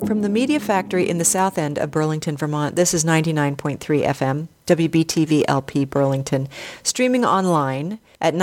From the Media Factory in the south end of Burlington, Vermont, this is 99.3 FM, WBTV LP Burlington, streaming online at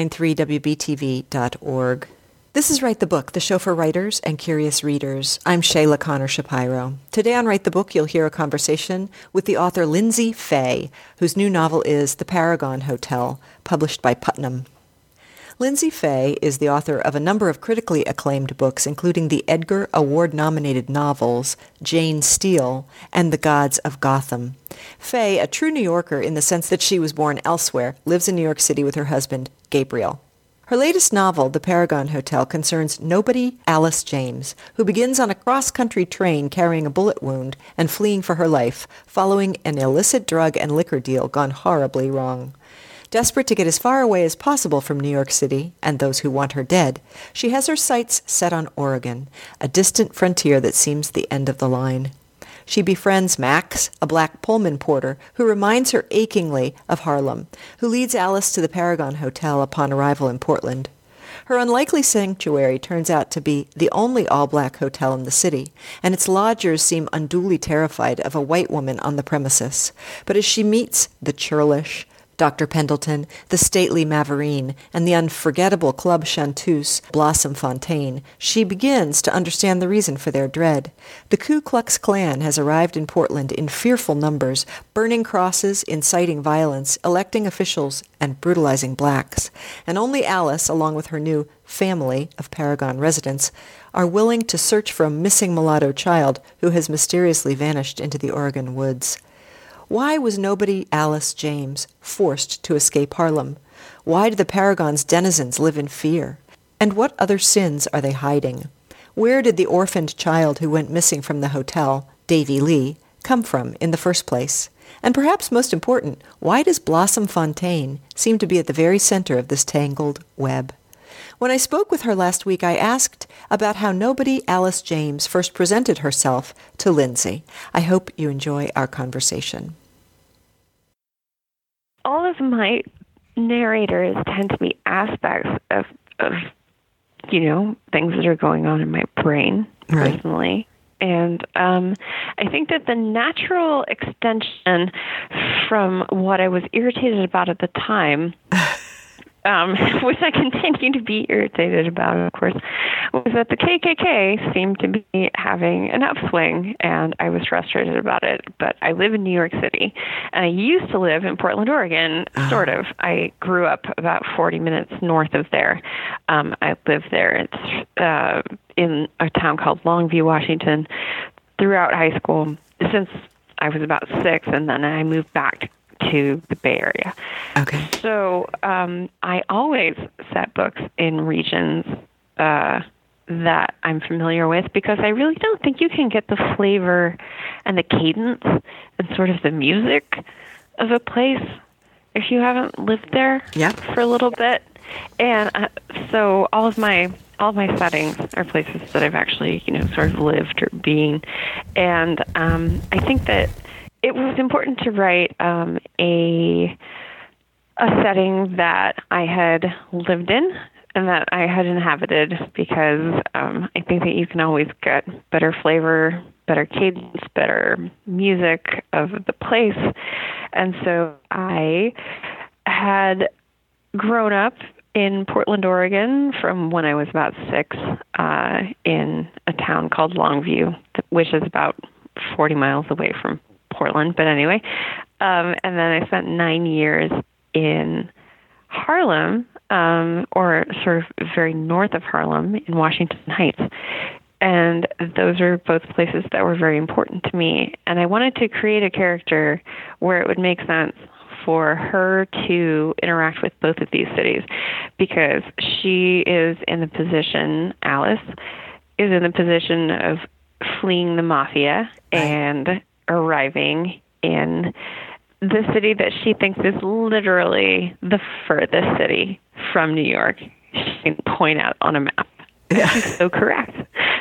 993wbtv.org. This is Write the Book, the show for writers and curious readers. I'm Shayla Connor Shapiro. Today on Write the Book, you'll hear a conversation with the author Lindsay Fay, whose new novel is The Paragon Hotel, published by Putnam. Lindsay Fay is the author of a number of critically acclaimed books, including the Edgar Award-nominated novels Jane Steele and The Gods of Gotham. Fay, a true New Yorker in the sense that she was born elsewhere, lives in New York City with her husband, Gabriel. Her latest novel, The Paragon Hotel, concerns nobody Alice James, who begins on a cross-country train carrying a bullet wound and fleeing for her life, following an illicit drug and liquor deal gone horribly wrong. Desperate to get as far away as possible from New York City and those who want her dead, she has her sights set on Oregon, a distant frontier that seems the end of the line. She befriends Max, a black Pullman porter, who reminds her achingly of Harlem, who leads Alice to the Paragon Hotel upon arrival in Portland. Her unlikely sanctuary turns out to be the only all-black hotel in the city, and its lodgers seem unduly terrified of a white woman on the premises. But as she meets the churlish Dr. Pendleton, the stately Maverine, and the unforgettable Club Chanteuse, Blossom Fontaine, she begins to understand the reason for their dread. The Ku Klux Klan has arrived in Portland in fearful numbers, burning crosses, inciting violence, electing officials, and brutalizing blacks. And only Alice, along with her new family of Paragon residents, are willing to search for a missing mulatto child who has mysteriously vanished into the Oregon woods. Why was nobody Alice James forced to escape Harlem? Why do the Paragon's denizens live in fear? And what other sins are they hiding? Where did the orphaned child who went missing from the hotel, Davy Lee, come from in the first place? And perhaps most important, why does Blossom Fontaine seem to be at the very center of this tangled web? When I spoke with her last week, I asked about how nobody Alice James first presented herself to Lindsay. I hope you enjoy our conversation. All of my narrators tend to be aspects of things that are going on in my brain personally. And I think that the natural extension from what I was irritated about at the time which I continue to be irritated about, of course, was that the KKK seemed to be having an upswing, and I was frustrated about it. But I live in New York City, and I used to live in Portland, Oregon, sort of. I grew up about 40 minutes north of there. I lived there. It's in a town called Longview, Washington, throughout high school, since I was about 6, and then I moved back to the Bay Area. Okay. So I always set books in regions that I'm familiar with, because I really don't think you can get the flavor and the cadence and sort of the music of a place if you haven't lived there for a little bit. And so all of my settings are places that I've actually, sort of lived or been. And I think that it was important to write a setting that I had lived in and that I had inhabited, because I think that you can always get better flavor, better cadence, better music of the place. And so I had grown up in Portland, Oregon from when I was about 6 in a town called Longview, which is about 40 miles away from Portland, but anyway. And then I spent 9 years in Harlem, or sort of very north of Harlem in Washington Heights. And those are both places that were very important to me. And I wanted to create a character where it would make sense for her to interact with both of these cities, because she is in the position, Alice, is in the position of fleeing the mafia and arriving in the city that she thinks is literally the furthest city from New York. She can point out on a map. Yeah. She's so correct.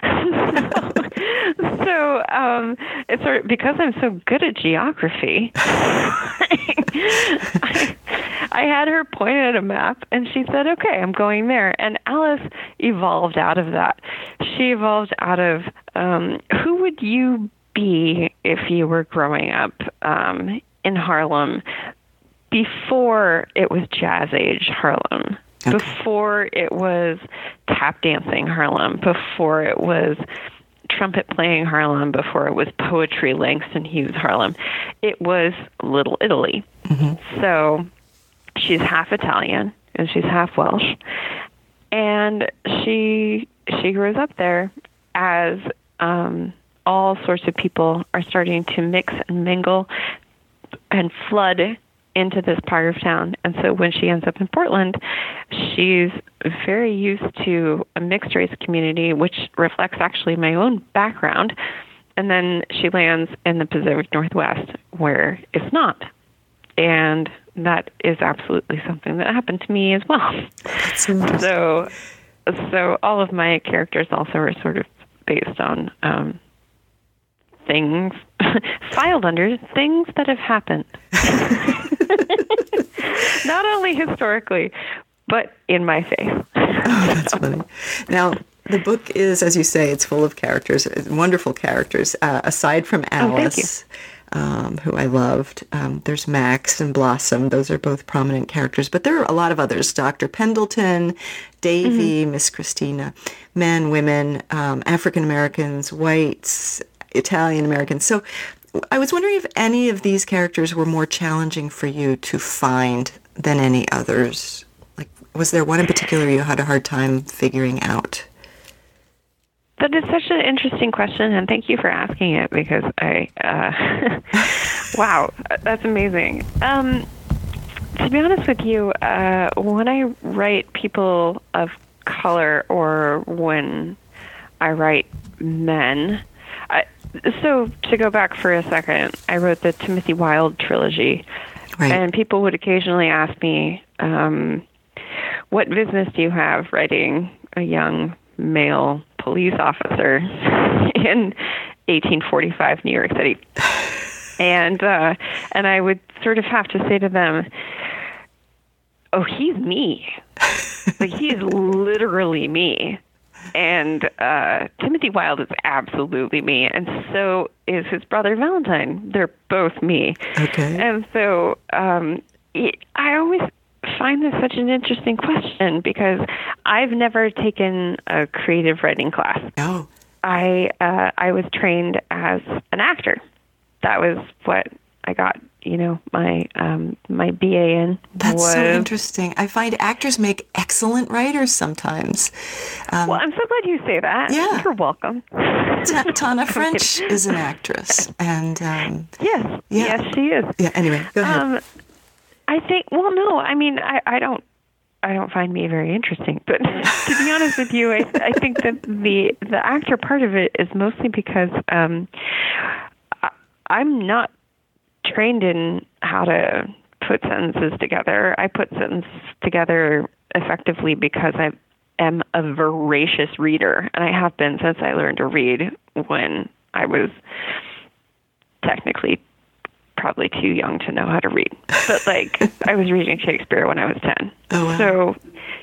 So it's sort of, because I'm so good at geography, I had her point at a map, and she said, okay, I'm going there. And Alice evolved out of that. She evolved out of who would you be if you were growing up in Harlem before it was Jazz Age Harlem, before it was tap dancing Harlem, before it was trumpet playing Harlem, before it was poetry Langston Hughes Harlem. It was Little Italy. Mm-hmm. So she's half Italian and she's half Welsh, and she grows up there as all sorts of people are starting to mix and mingle and flood into this part of town. And so when she ends up in Portland, she's very used to a mixed race community, which reflects actually my own background. And then she lands in the Pacific Northwest where it's not. And that is absolutely something that happened to me as well. So all of my characters also are sort of based on things filed under things that have happened. Not only historically, but in my faith. Oh, that's funny. Now, the book is, as you say, it's full of characters, wonderful characters. Aside from Alice, who I loved, there's Max and Blossom. Those are both prominent characters. But there are a lot of others. Dr. Pendleton, Davy, Miss Christina, men, women, African-Americans, whites, Italian-Americans. So I was wondering if any of these characters were more challenging for you to find than any others. Like, was there one in particular you had a hard time figuring out? That is such an interesting question, and thank you for asking it, because wow, that's amazing. To be honest with you, when I write people of color or when I write men, so to go back for a second, I wrote the Timothy Wilde trilogy, right. And people would occasionally ask me, what business do you have writing a young male police officer in 1845 New York City? And I would sort of have to say to them, oh, he's me. Like, he is literally me. And Timothy Wilde is absolutely me, and so is his brother Valentine. They're both me. Okay. And so I always find this such an interesting question, because I've never taken a creative writing class. Oh. I was trained as an actor. That was what I got, my BA in. That's so interesting. I find actors make excellent writers sometimes. Well, I'm so glad you say that. Yeah. You're welcome. Tana French is an actress. And yes. Yeah. Yes, she is. Yeah, anyway, go ahead. I think, well, no, I mean, I don't find me very interesting, but to be honest with you, I think that the actor part of it is mostly because I'm not trained in how to put sentences together. I put sentences together effectively because I am a voracious reader, and I have been since I learned to read when I was technically probably too young to know how to read. But, I was reading Shakespeare when I was 10. Oh, wow. So,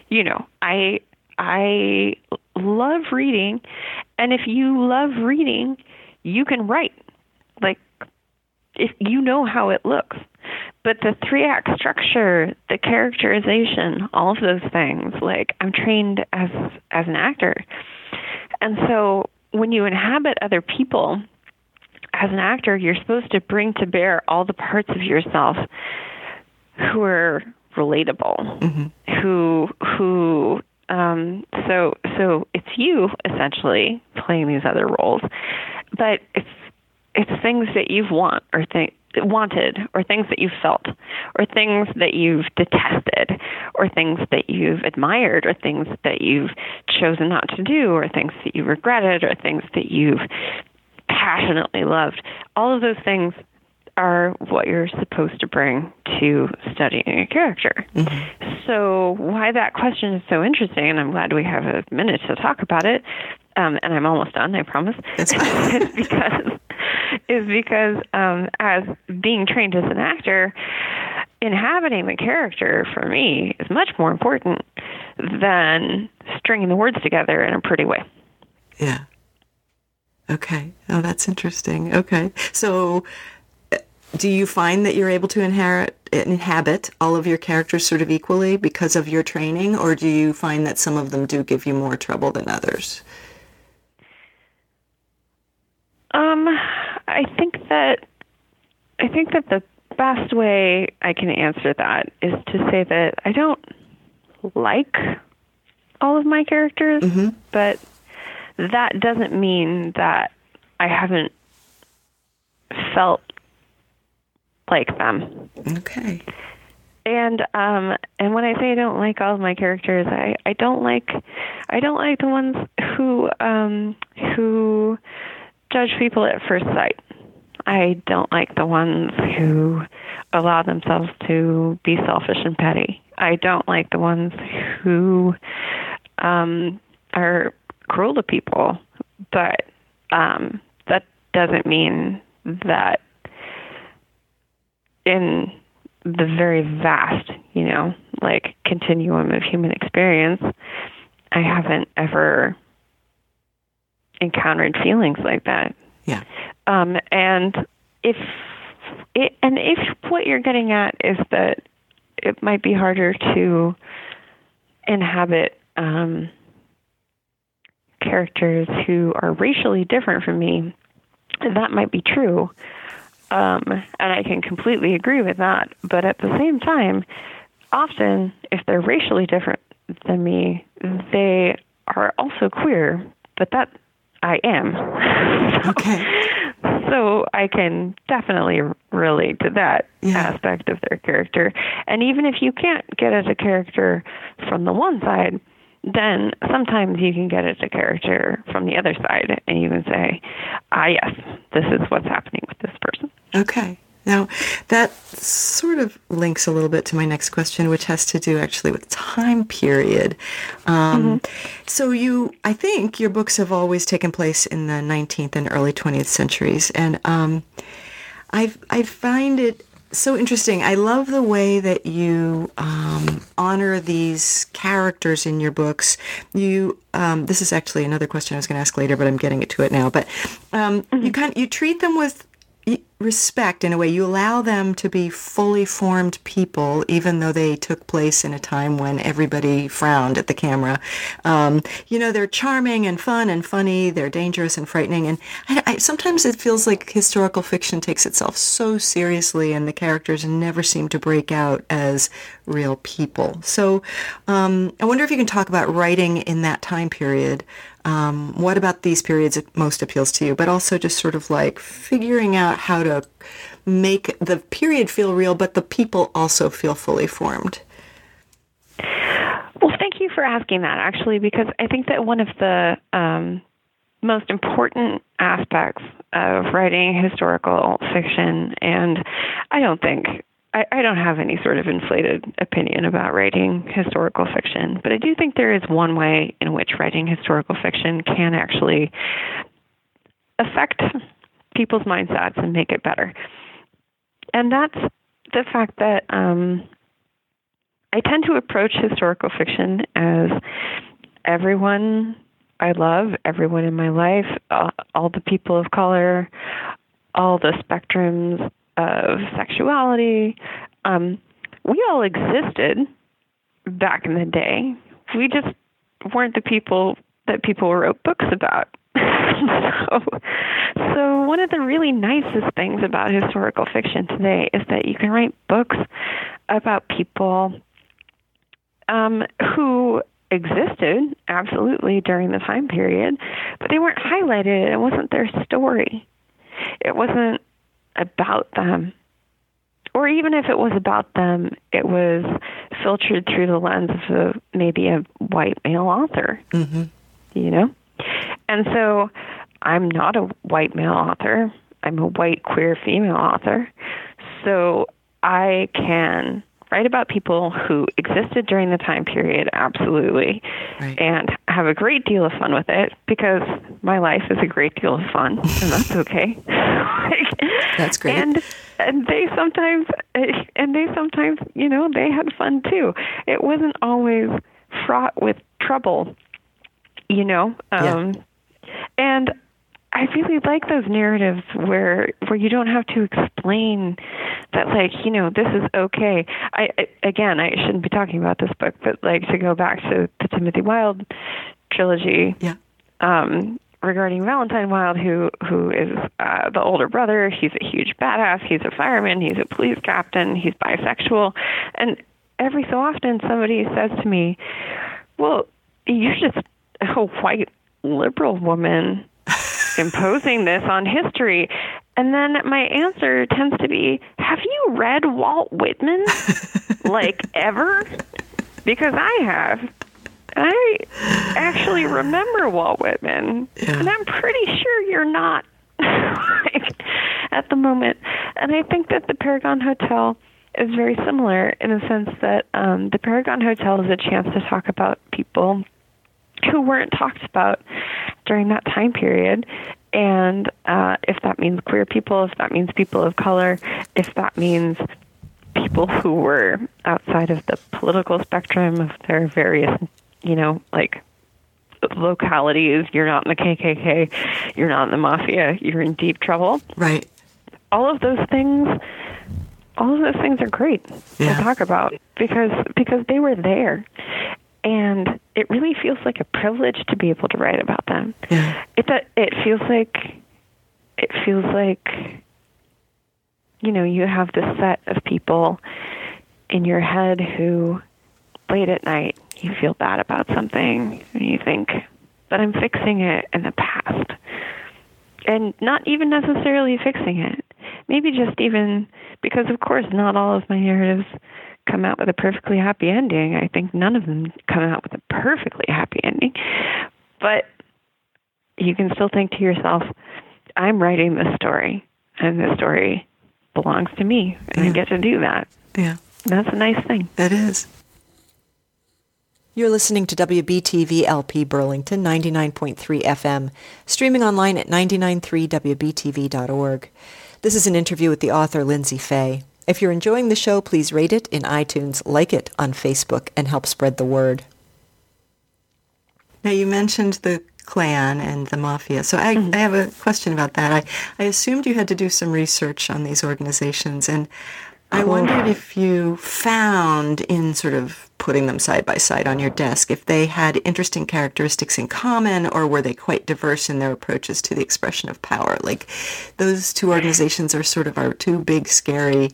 I love reading, and if you love reading, you can write. If you know how it looks. But the 3-act structure, the characterization, all of those things, I'm trained as an actor. And so when you inhabit other people as an actor, you're supposed to bring to bear all the parts of yourself who are relatable, so it's you essentially playing these other roles, but it's things that you've wanted, or things that you've felt, or things that you've detested, or things that you've admired, or things that you've chosen not to do, or things that you regretted, or things that you've passionately loved. All of those things are what you're supposed to bring to studying a character. Mm-hmm. So why that question is so interesting, and I'm glad we have a minute to talk about it, and I'm almost done, I promise, is because as being trained as an actor, inhabiting the character for me is much more important than stringing the words together in a pretty way. Yeah. Okay. Oh, that's interesting. Okay. So do you find that you're able to inhabit all of your characters sort of equally because of your training, or do you find that some of them do give you more trouble than others? I think that the best way I can answer that is to say that I don't like all of my characters, but that doesn't mean that I haven't felt like them. Okay. And when I say I don't like all of my characters, I don't like the ones who judge people at first sight. I don't like the ones who allow themselves to be selfish and petty. I don't like the ones who are cruel to people. But that doesn't mean that in the very vast, continuum of human experience, I haven't ever encountered feelings like that. Yeah. And if what you're getting at is that it might be harder to inhabit characters who are racially different from me, that might be true. And I can completely agree with that. But at the same time, often, if they're racially different than me, they are also queer, but that I am. Okay. So I can definitely relate to that aspect of their character. And even if you can't get at a character from the one side, then sometimes you can get at a character from the other side, and you can say, yes, this is what's happening with this person. Okay. Now, that sort of links a little bit to my next question, which has to do actually with time period. So I think your books have always taken place in the 19th and early 20th centuries, and I find it so interesting. I love the way that you honor these characters in your books. This is actually another question I was going to ask later, but I'm getting to it now. But you treat them with respect in a way. You allow them to be fully formed people, even though they took place in a time when everybody frowned at the camera. They're charming and fun and funny. They're dangerous and frightening. And sometimes it feels like historical fiction takes itself so seriously, and the characters never seem to break out as real people. So I wonder if you can talk about writing in that time period. What about these periods most appeals to you, but also just sort of like figuring out how to make the period feel real, but the people also feel fully formed? Well, thank you for asking that, actually, because I think that one of the most important aspects of writing historical fiction, and I don't have any sort of inflated opinion about writing historical fiction, but I do think there is one way in which writing historical fiction can actually affect people's mindsets and make it better. And that's the fact that I tend to approach historical fiction as everyone I love, everyone in my life, all the people of color, all the spectrums of sexuality. We all existed back in the day. We just weren't the people that people wrote books about. So one of the really nicest things about historical fiction today is that you can write books about people who existed, absolutely, during the time period, but they weren't highlighted. It wasn't their story. It wasn't about them. Or even if it was about them, it was filtered through the lens of maybe a white male author, And so I'm not a white male author. I'm a white queer female author. So I can write about people who existed during the time period, absolutely, right, and have a great deal of fun with it, because my life is a great deal of fun, and that's okay. That's great. And they sometimes and they sometimes, they had fun too. It wasn't always fraught with trouble, and I really like those narratives where you don't have to explain that, like, this is okay. I shouldn't be talking about this book, but like to go back to the Timothy Wilde trilogy, regarding Valentine Wilde, who is the older brother. He's a huge badass. He's a fireman. He's a police captain. He's bisexual, and every so often somebody says to me, "Well, you're just a white liberal woman imposing this on history." And then my answer tends to be, have you read Walt Whitman? Like, ever? Because I have. And I actually remember Walt Whitman. Yeah. And I'm pretty sure you're not at the moment. And I think that the Paragon Hotel is very similar in the sense that the Paragon Hotel is a chance to talk about people who weren't talked about during that time period. And if that means queer people, if that means people of color, if that means people who were outside of the political spectrum of their various, like localities, you're not in the KKK, you're not in the mafia, you're in deep trouble. Right. All of those things are great to talk about because they were there. And it really feels like a privilege to be able to write about them. Yeah. It feels like, you have this set of people in your head who, late at night, you feel bad about something and you think, but I'm fixing it in the past. And not even necessarily fixing it. Maybe just even, because of course not all of my narratives come out with a perfectly happy ending. I think none of them come out with a perfectly happy ending. But you can still think to yourself, I'm writing this story, and this story belongs to me, and I get to do that. Yeah. That's a nice thing. It is. You're listening to WBTV LP Burlington, 99.3 FM, streaming online at 993wbtv.org. This is an interview with the author Lindsay Fay. If you're enjoying the show, please rate it in iTunes, like it on Facebook, and help spread the word. Now, you mentioned the Klan and the Mafia, so I have a question about that. I assumed you had to do some research on these organizations, and I wondered if you found, in sort of putting them side by side on your desk, if they had interesting characteristics in common, or were they quite diverse in their approaches to the expression of power? Like, those two organizations are sort of our two big, scary,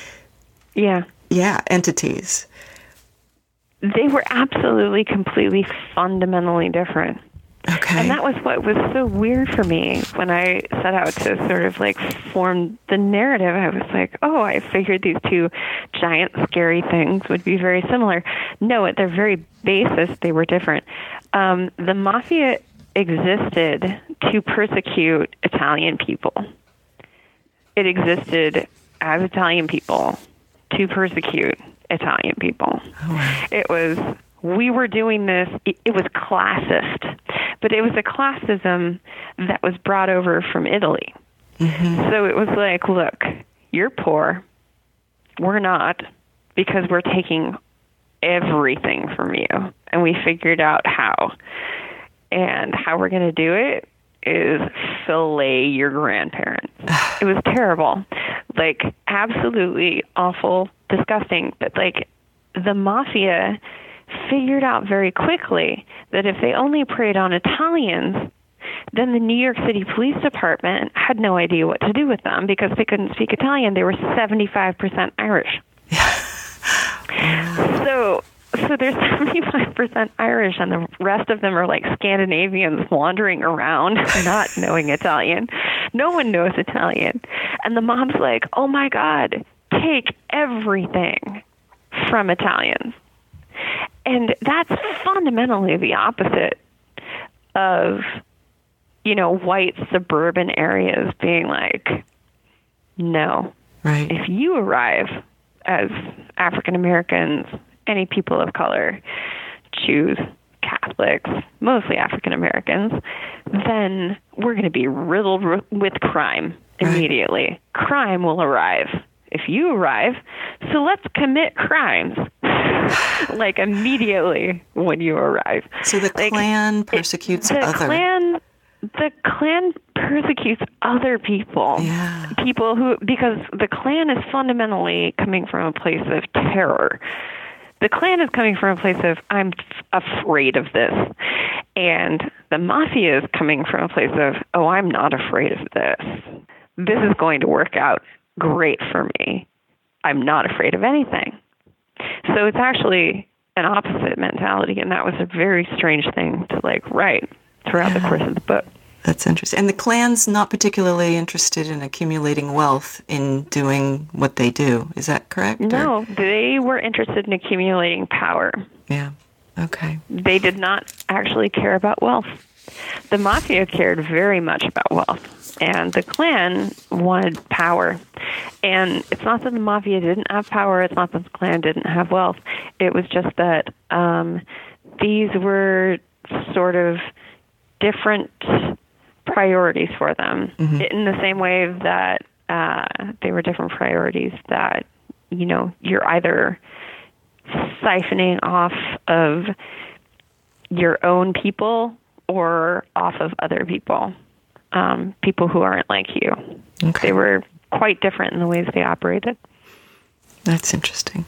entities. They were absolutely, completely, fundamentally different. Okay. And that was what was so weird for me when I set out to sort of like form the narrative. I was like, I figured these two giant scary things would be very similar. No, at their very basis, they were different. The Mafia existed to persecute Italian people. It existed as Italian people to persecute Italian people. Oh, wow. It was... We were doing this, it was classist, but it was a classism that was brought over from Italy. Mm-hmm. So it was like, look, you're poor, we're not, because we're taking everything from you. And we figured out how. And how we're going to do it is fillet your grandparents. It was terrible. Like, absolutely awful, disgusting, but like, the Mafia figured out very quickly that if they only preyed on Italians, then the New York City Police Department had no idea what to do with them because they couldn't speak Italian. They were 75% Irish. So they're 75% Irish, and the rest of them are like Scandinavians wandering around, not knowing Italian. No one knows Italian. And the mob's like, oh my God, take everything from Italians. And that's fundamentally the opposite of, white suburban areas being like, no. Right. If you arrive as African Americans, any people of color, Jews, Catholics, mostly African Americans, then we're going to be riddled with crime immediately. Right. Crime will arrive if you arrive, so let's commit crimes, like, immediately when you arrive. So the Klan persecutes The Klan persecutes other people. Yeah. People who, because the Klan is fundamentally coming from a place of terror. The Klan is coming from a place of, I'm afraid of this. And the Mafia is coming from a place of, oh, I'm not afraid of this. This is going to work out great for me. I'm not afraid of anything. So it's actually an opposite mentality, and that was a very strange thing to, like, write throughout the course of the book. That's interesting. And the Klan's not particularly interested in accumulating wealth in doing what they do. Is that correct? No, they were interested in accumulating power. Yeah. Okay. They did not actually care about wealth. The Mafia cared very much about wealth, and the Klan wanted power. And it's not that the Mafia didn't have power. It's not that the Klan didn't have wealth. It was just that these were sort of different priorities for them, in the same way that they were different priorities that, you know, you're either siphoning off of your own people or off of other people, people who aren't like you. Okay. They were quite different in the ways they operated. That's interesting.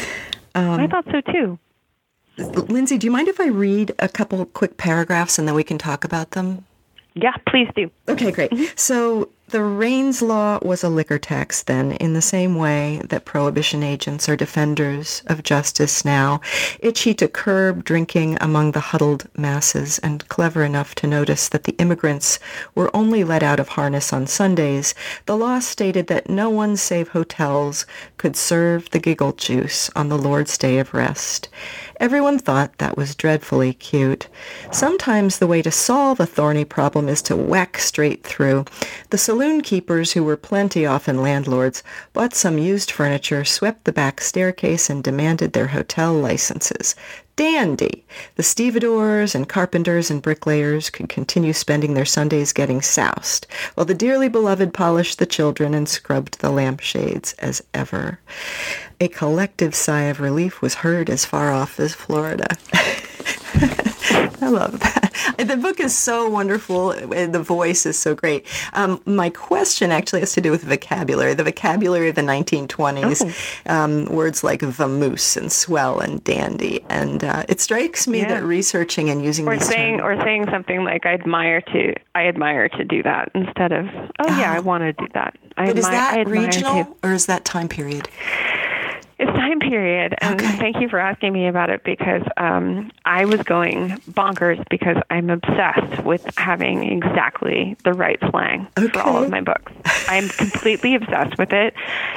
I thought so too. Lindsay, do you mind if I read a couple quick paragraphs and then we can talk about them? Yeah, please do. Okay, great. So the Raines Law was a liquor tax then, in the same way that prohibition agents are defenders of justice now, itchy to curb drinking among the huddled masses and clever enough to notice that the immigrants were only let out of harness on Sundays. The law stated that no one save hotels could serve the giggle juice on the Lord's Day of Rest. Everyone thought that was dreadfully cute. Sometimes the way to solve a thorny problem is to whack straight through. The saloon keepers, who were plenty often landlords, bought some used furniture, swept the back staircase, and demanded their hotel licenses. Dandy! The stevedores and carpenters and bricklayers could continue spending their Sundays getting soused, while the dearly beloved polished the children and scrubbed the lampshades as ever. A collective sigh of relief was heard as far off as Florida. I love that. The book is so wonderful. The voice is so great. My question actually has to do with vocabulary. The vocabulary of the 1920s, words like vamoose and swell and dandy. And it strikes me that researching and using these terms... Or saying something like, I admire to do that, instead of, I want to do that. But is that regional, or is that time period? It's time period, and thank you for asking me about it, because I was going bonkers because I'm obsessed with having exactly the right slang for all of my books. I'm completely obsessed with it.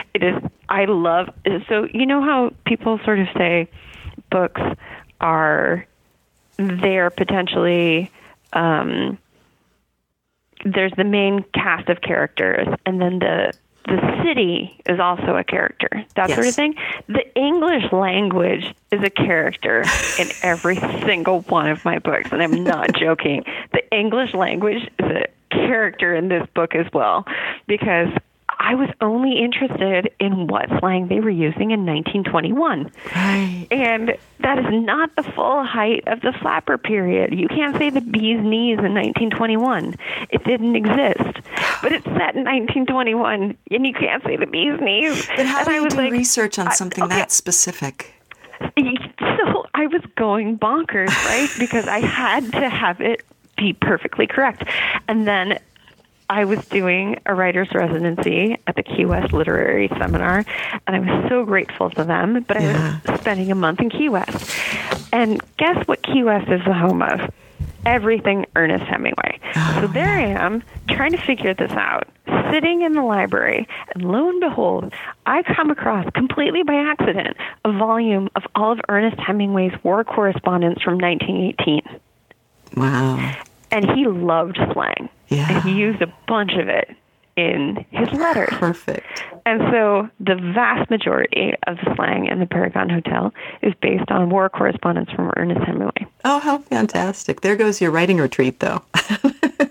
So you know how people sort of say books are there potentially, there's the main cast of characters, and then the city is also a character, that sort of thing. The English language is a character in every single one of my books, and I'm not joking. The English language is a character in this book as well, because I was only interested in what slang they were using in 1921. Right. And that is not the full height of the flapper period. You can't say the bee's knees in 1921. It didn't exist. But it's set in 1921, and you can't say the bee's knees. But how do you do research on something that specific? So I was going bonkers, right? Because I had to have it be perfectly correct. And then I was doing a writer's residency at the Key West Literary Seminar, and I was so grateful to them, but I was spending a month in Key West. And guess what Key West is the home of? Everything Ernest Hemingway. So there I am, trying to figure this out, sitting in the library, and lo and behold, I come across, completely by accident, a volume of all of Ernest Hemingway's war correspondence from 1918. Wow. And he loved slang. Yeah. And he used a bunch of it in his letters. Perfect. And so the vast majority of the slang in the Paragon Hotel is based on war correspondence from Ernest Hemingway. Oh, how fantastic. There goes your writing retreat, though.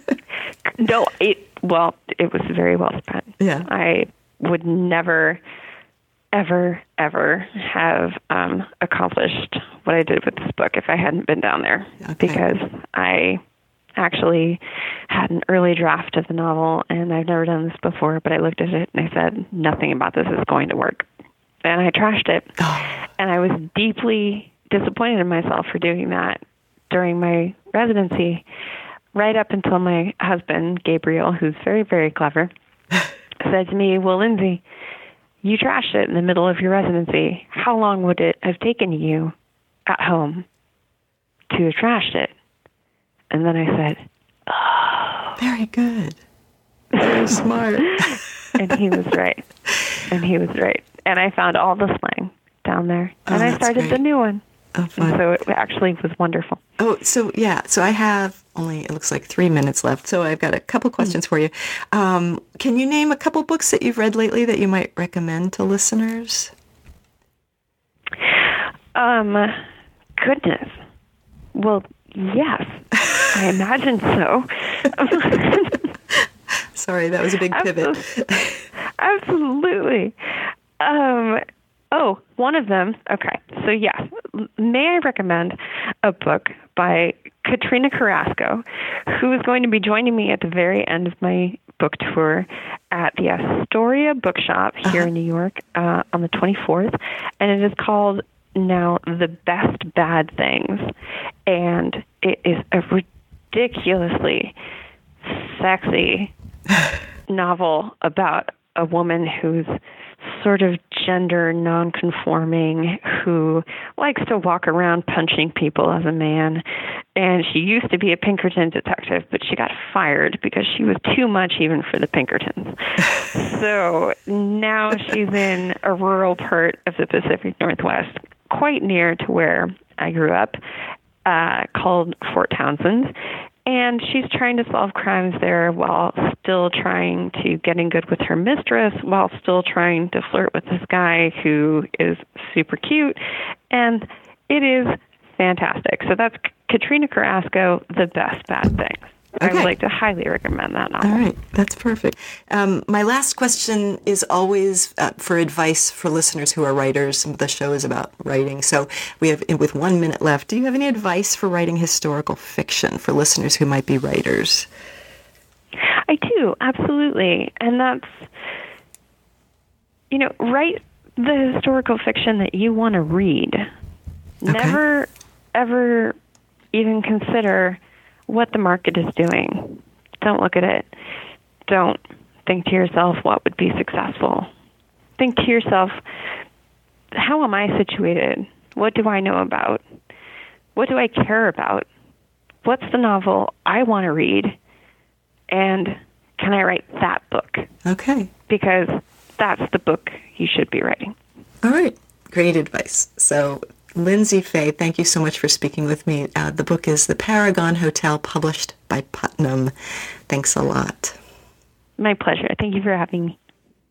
No, it was very well spent. Yeah. I would never ever have accomplished what I did with this book if I hadn't been down there. Okay. Because I actually had an early draft of the novel, and I've never done this before, but I looked at it and I said, nothing about this is going to work. And I trashed it. And I was deeply disappointed in myself for doing that during my residency, right up until my husband, Gabriel, who's very, very clever, said to me, well, Lindsay, you trashed it in the middle of your residency. How long would it have taken you at home to have trashed it? And then I said, oh. Very good. Very smart. And he was right. And I found all the slang down there. And I started the new one. Oh, fun. And so it actually was wonderful. Oh, so yeah. So I have only, it looks like 3 minutes left. So I've got a couple questions for you. Can you name a couple books that you've read lately that you might recommend to listeners? Goodness. Well, yes. I imagine so. Sorry, that was a big pivot. Absolutely. One of them. Okay. So, yes. May I recommend a book by Katrina Carrasco, who is going to be joining me at the very end of my book tour at the Astoria Bookshop here in New York on the 24th. And it is called now The Best Bad Things. And it is a ridiculously sexy novel about a woman who's sort of gender non-conforming, who likes to walk around punching people as a man. And she used to be a Pinkerton detective, but she got fired because she was too much even for the Pinkertons. So now she's in a rural part of the Pacific Northwest, quite near to where I grew up, called Fort Townsend. And she's trying to solve crimes there while still trying to get in good with her mistress, while still trying to flirt with this guy who is super cute. And it is fantastic. So that's Katrina Carrasco, The Best Bad Things. Okay. I would like to highly recommend that novel. All right. That's perfect. My last question is always for advice for listeners who are writers. The show is about writing. So we have, with 1 minute left, do you have any advice for writing historical fiction for listeners who might be writers? I do. Absolutely. And that's, write the historical fiction that you want to read. Okay. Never, ever even consider what the market is doing. Don't look at it. Don't think to yourself, what would be successful? Think to yourself, how am I situated? What do I know about? What do I care about? What's the novel I want to read? And can I write that book? Okay. Because that's the book you should be writing. All right. Great advice. So, Lindsay Fay, thank you so much for speaking with me. The book is The Paragon Hotel, published by Putnam. Thanks a lot. My pleasure. Thank you for having me.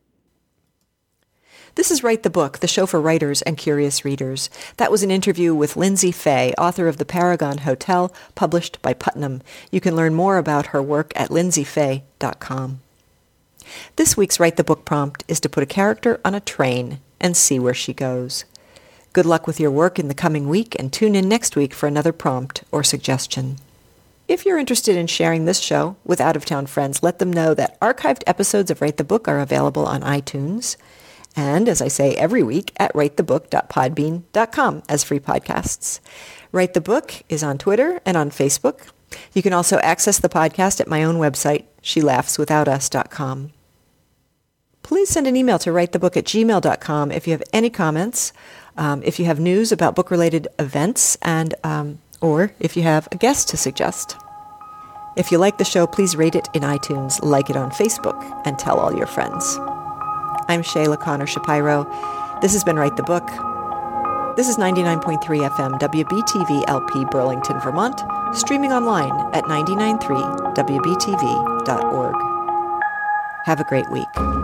This is Write the Book, the show for writers and curious readers. That was an interview with Lindsay Fay, author of The Paragon Hotel, published by Putnam. You can learn more about her work at lindsayfay.com. This week's Write the Book prompt is to put a character on a train and see where she goes. Good luck with your work in the coming week, and tune in next week for another prompt or suggestion. If you're interested in sharing this show with out-of-town friends, let them know that archived episodes of Write the Book are available on iTunes, and, as I say every week, at writethebook.podbean.com as free podcasts. Write the Book is on Twitter and on Facebook. You can also access the podcast at my own website, shelaughswithoutus.com. Please send an email to writethebook@gmail.com if you have any comments, if you have news about book-related events, and or if you have a guest to suggest. If you like the show, please rate it in iTunes, like it on Facebook, and tell all your friends. I'm Shayla Connor Shapiro. This has been Write the Book. This is 99.3 FM WBTV LP Burlington, Vermont, streaming online at 993wbtv.org. Have a great week.